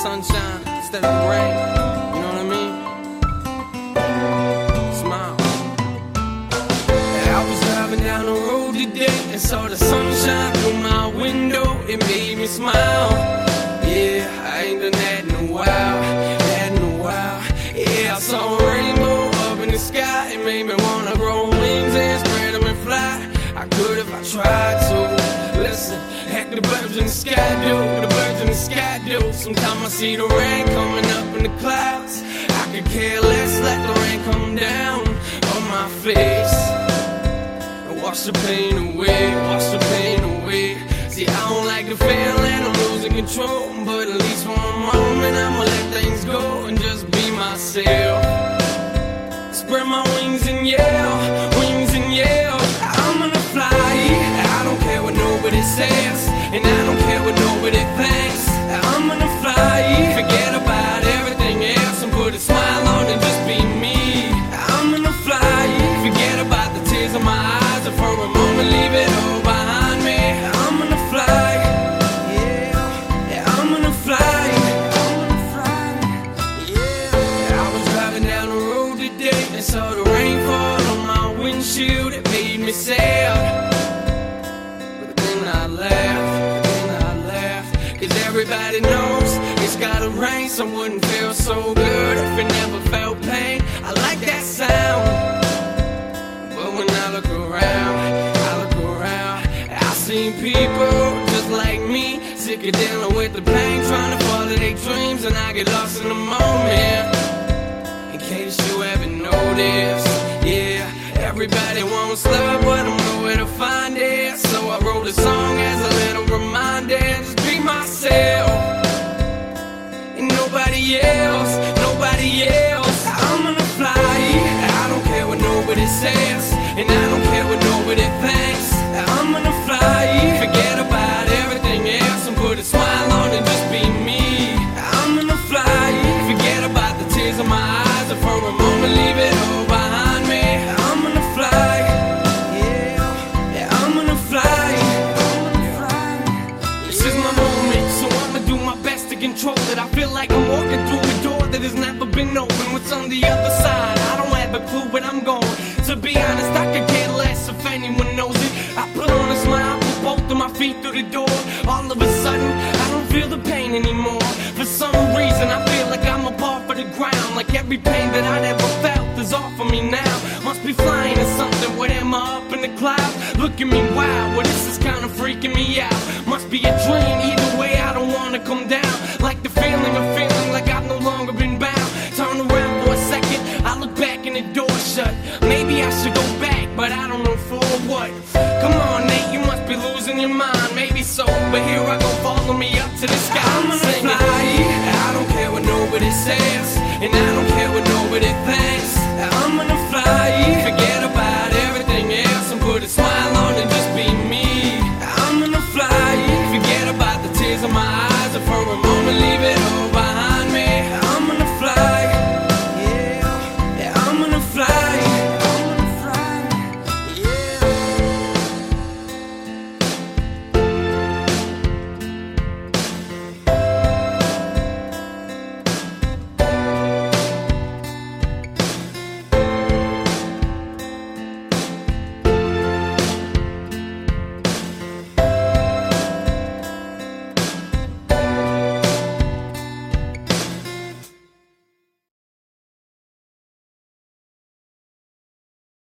sunshine instead of the rain. You know what I mean? Smile. I was driving down the road today and saw the sunshine through my window. It made me smile. Yeah, I ain't done that in a while. Yeah, I saw a rainbow up in the sky. It made me wanna grow wings and spread them and fly. I could if I tried to. Listen, heck, the birds in the sky do. The birds in the sky do. Sometimes I see the rain coming up in the clouds. I could care less, let the rain come down on my face and wash the pain away, wash the pain away. See, I don't like the feeling I'm losing control, but at least for a moment I'ma let things go and just be myself. Spread my wings and yell, wings and yell. I'm gonna fly. I don't care what nobody says, and I don't care what nobody thinks. I'm gonna fly. Forget about everything else and put a smile on and just be me. I'm gonna fly. Forget about the tears in my eyes and for a moment leave it all behind me. I'm gonna fly. Yeah, I'm gonna fly. And saw the rain fall on my windshield. It made me sad, but then I laughed, cause everybody knows it's gotta rain. So it wouldn't feel so good if it never felt pain. I like that sound, but when I look around, I see people just like me, sick of dealing with the pain, trying to follow their dreams, and I get lost in the moment. In case you haven't noticed, yeah, everybody wants love, but I don't know where to find it. So I wrote a song as a little reminder, just be myself, and nobody else, nobody else. I'm gonna fly. I don't care what nobody says, and I don't care what nobody thinks. I'm gonna fly. Forget about everything else and put a smile on and just be me. I'm gonna fly. Forget about the tears in my eyes and for a moment leave it all behind me. I'm gonna fly. Yeah, I'm gonna fly. This is my moment, so I'ma do my best to control it. I feel like I'm walking through a door that has never been open. What's on the other side? I don't have a clue, but I'm going. To be honest, I could care less if anyone knows it. I put on a smile, put both of my feet through the door. All of a sudden, I don't feel the pain anymore. For some reason, I feel like I'm apart for the ground. Like every pain that I ever felt is off of me now. Must be flying or something, what am I up in the clouds? Look at me, wow, well this is kinda freaking me out. Must be a dream.